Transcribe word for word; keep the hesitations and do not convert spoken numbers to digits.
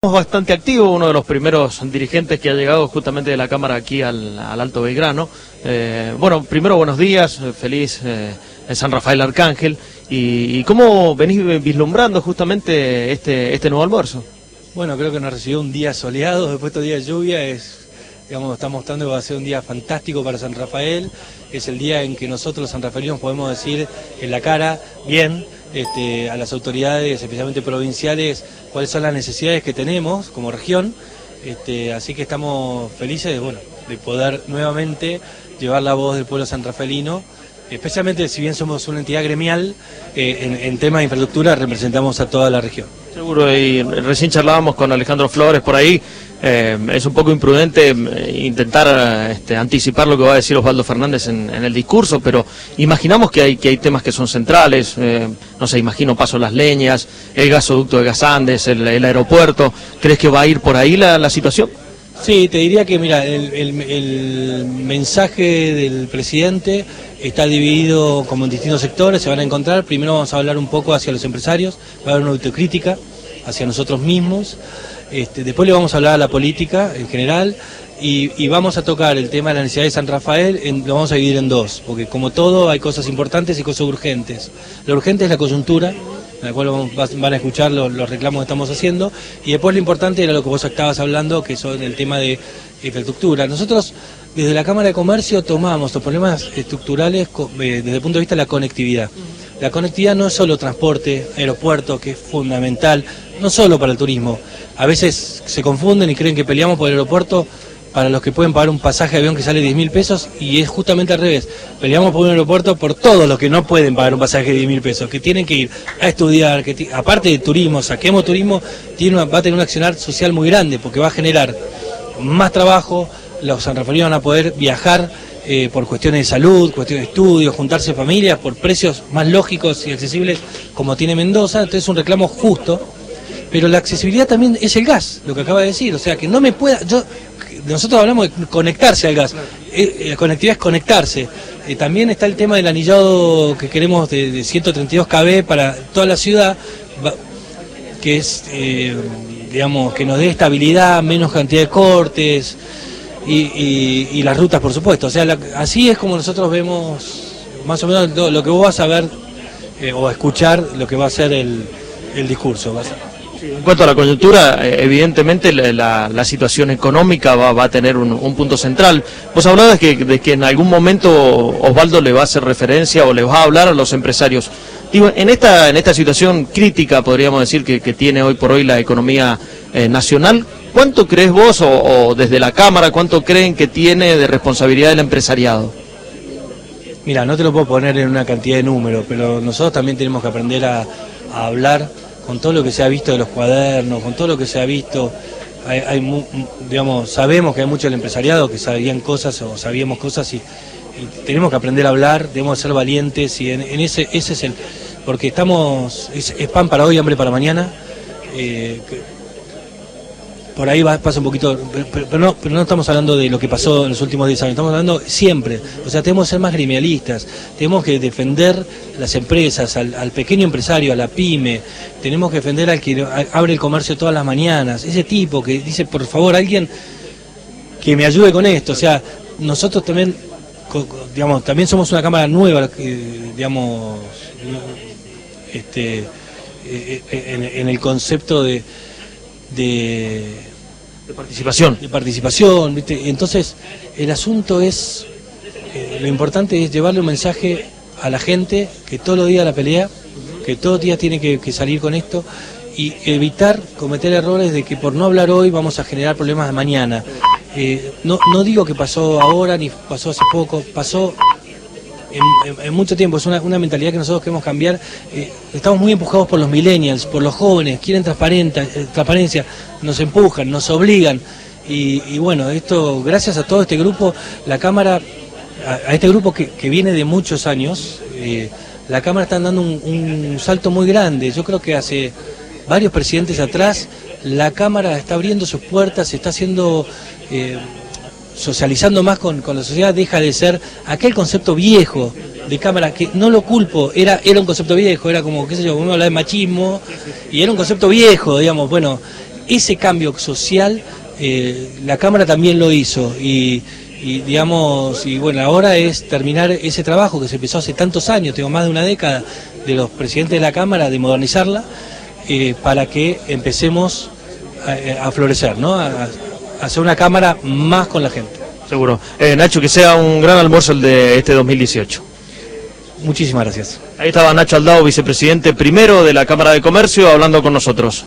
Bastante activo, uno de los primeros dirigentes que ha llegado justamente de la Cámara aquí al, al Alto Belgrano. Eh, bueno, primero buenos días, feliz eh, San Rafael Arcángel. Y, ¿Y cómo venís vislumbrando justamente este, este nuevo almuerzo? Bueno, creo que nos recibió un día soleado, después de estos días de lluvia, es, digamos, está mostrando que va a ser un día fantástico para San Rafael. Es el día en que nosotros los sanrafaelinos podemos decir en la cara, bien, este, a las autoridades, especialmente provinciales, cuáles son las necesidades que tenemos como región. Este, así que estamos felices de, bueno, de poder nuevamente llevar la voz del pueblo sanrafaelino, especialmente si bien somos una entidad gremial, eh, en, en temas de infraestructura representamos a toda la región. Seguro, y recién charlábamos con Alejandro Flores por ahí. Eh, es un poco imprudente eh, intentar este, anticipar lo que va a decir Osvaldo Fernández en, en el discurso, pero imaginamos que hay que hay temas que son centrales, eh, no sé, imagino Paso Las Leñas, el gasoducto de Gas Andes, el, el aeropuerto. ¿Crees que va a ir por ahí la, la situación? Sí, te diría que, mira, el, el, el mensaje del presidente está dividido como en distintos sectores, se van a encontrar. Primero vamos a hablar un poco hacia los empresarios, va a haber una autocrítica hacia nosotros mismos. Este, después le vamos a hablar a la política en general y, y vamos a tocar el tema de la necesidad de San Rafael, en, lo vamos a dividir en dos, porque como todo hay cosas importantes y cosas urgentes. Lo urgente es la coyuntura, en la cual vamos, van a escuchar los, los reclamos que estamos haciendo, y después lo importante era lo que vos estabas hablando, que son el tema de infraestructura. Nosotros desde la Cámara de Comercio tomamos los problemas estructurales eh, desde el punto de vista de la conectividad. La conectividad no es solo transporte, aeropuerto, que es fundamental, no solo para el turismo. A veces se confunden y creen que peleamos por el aeropuerto para los que pueden pagar un pasaje de avión que sale diez mil pesos, y es justamente al revés. Peleamos por un aeropuerto por todos los que no pueden pagar un pasaje de diez mil pesos, que tienen que ir a estudiar, que aparte de turismo, saquemos turismo, tiene una, va a tener un accionar social muy grande, porque va a generar más trabajo, los sanrafaelinos van a poder viajar eh, por cuestiones de salud, cuestiones de estudios, juntarse familias por precios más lógicos y accesibles como tiene Mendoza. Entonces es un reclamo justo, pero la accesibilidad también es el gas, lo que acaba de decir, o sea, que no me pueda... yo Nosotros hablamos de conectarse al gas, eh, la conectividad es conectarse. Eh, también está el tema del anillado que queremos de, de ciento treinta y dos kilómetros para toda la ciudad, que es, eh, digamos, que nos dé estabilidad, menos cantidad de cortes y, y, y las rutas, por supuesto. O sea, la, así es como nosotros vemos más o menos lo, lo que vos vas a ver eh, o a escuchar, lo que va a ser el, el discurso. Va a ser. En cuanto a la coyuntura, evidentemente la, la situación económica va, va a tener un, un punto central. Vos hablabas de que, de que en algún momento Osvaldo le va a hacer referencia o le va a hablar a los empresarios. Digo, en esta, en esta situación crítica, podríamos decir, que, que tiene hoy por hoy la economía eh, nacional, ¿cuánto crees vos o, o desde la Cámara, cuánto creen que tiene de responsabilidad el empresariado? Mira, no te lo puedo poner en una cantidad de números, pero nosotros también tenemos que aprender a, a hablar con todo lo que se ha visto de los cuadernos, con todo lo que se ha visto, hay, hay, digamos, sabemos que hay mucho del empresariado que sabían cosas o sabíamos cosas y, y tenemos que aprender a hablar, debemos ser valientes y en, en ese ese es el, porque estamos, es, es pan para hoy, hambre para mañana, eh, que, por ahí va, pasa un poquito, pero, pero, no, pero no estamos hablando de lo que pasó en los últimos diez años, estamos hablando siempre, o sea, tenemos que ser más gremialistas, tenemos que defender las empresas, al, al pequeño empresario, a la pyme, tenemos que defender al que abre el comercio todas las mañanas, ese tipo que dice, por favor, alguien que me ayude con esto, o sea, nosotros también, digamos, también somos una cámara nueva, digamos, este, en, en el concepto de... de De participación. De participación, ¿viste? Entonces, el asunto es, eh, lo importante es llevarle un mensaje a la gente que todos los días la pelea, que todos los días tiene que, que salir con esto y evitar cometer errores de que por no hablar hoy vamos a generar problemas de mañana. Eh, no, no digo que pasó ahora ni pasó hace poco, pasó en, en, en mucho tiempo, es una, una mentalidad que nosotros queremos cambiar. Eh, estamos muy empujados por los millennials, por los jóvenes, quieren transparencia, eh, transparencia, nos empujan, nos obligan y, y bueno, esto gracias a todo este grupo, la Cámara, a, a este grupo que, que viene de muchos años, eh, la Cámara está dando un, un salto muy grande. Yo creo que hace varios presidentes atrás la Cámara está abriendo sus puertas, se está haciendo... Eh, socializando más con, con la sociedad, deja de ser aquel concepto viejo de Cámara, que no lo culpo, era era un concepto viejo, era como, qué sé yo, uno habla de machismo, y era un concepto viejo, digamos, bueno, ese cambio social eh, la Cámara también lo hizo y, y digamos, y bueno, ahora es terminar ese trabajo que se empezó hace tantos años, tengo más de una década de los presidentes de la Cámara, de modernizarla, eh, para que empecemos a, a florecer, ¿no? A, a hacer una Cámara más con la gente. Seguro. Eh, Nacho, que sea un gran almuerzo el de este dos mil dieciocho. Muchísimas gracias. Ahí estaba Nacho Aldao, vicepresidente primero de la Cámara de Comercio, hablando con nosotros.